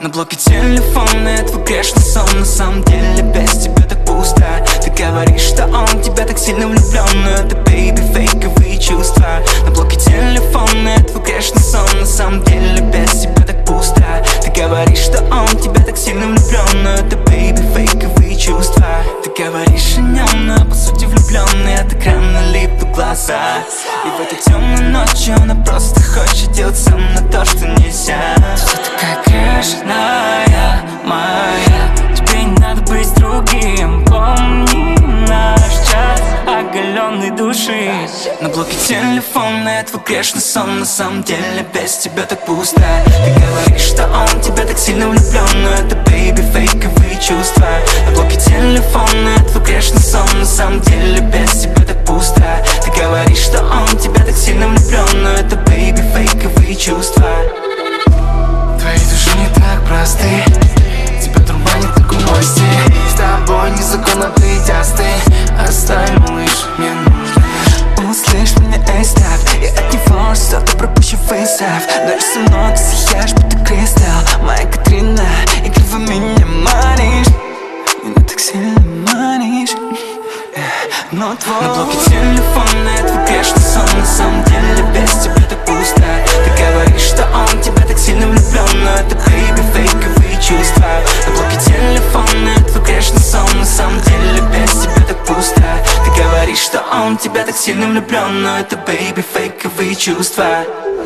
На блоке телефона твой грешный сон. На самом деле без тебя так пусто. Ты говоришь, что он в тебя так сильно влюблен, но это, бэйби, фейковые чувства. На блоке телефона твой грешный сон. На самом деле без тебя так пусто. Ты говоришь, что он в тебя так сильно влюблен, но это, бэйби, фейковые чувства. Ты говоришь о нем, но по сути влюбленный. От экрана липнут глаза. И в эту темную ночь она просто хочет делать со мной то, что нельзя. Ты такая грешная моя, тебе не надо быть другим. Помни наш час оголенной души. На блоке телефона твой грешный сон. На самом деле без тебя так пусто. Ты говоришь, что он в тебя так сильно влюблен, но это, бэйби, фейковые чувства. На блоке телефона твой грешный сон. На самом деле без тебя так пусто. Ты говоришь, что он в тебя так сильно влюблен, но это, бэйби, фейковые чувства. Твои души не так просты, тебя дурманит такой мой стиль. С тобой незаконно придясь ты. Оставь, малыш, мне нужно. Услышь меня, эй, стоп. Я от него что-то пропущу фейсов. Но со мной ты сияешь, будто кристалл. Моя Катрина, игриво меня манишь. Меня так сильно манишь. Но твой на блоке телефона твой грешный сон. На самом деле без тебя так пусто. Ты говоришь, что он в тебя так сильно влюблен, но это, бэйби, фейковые чувства. На блоке телефона твой грешный сон. На самом деле без тебя так пусто. Ты говоришь, что он в тебя так сильно влюблен, но это, бэйби, фейковые чувства.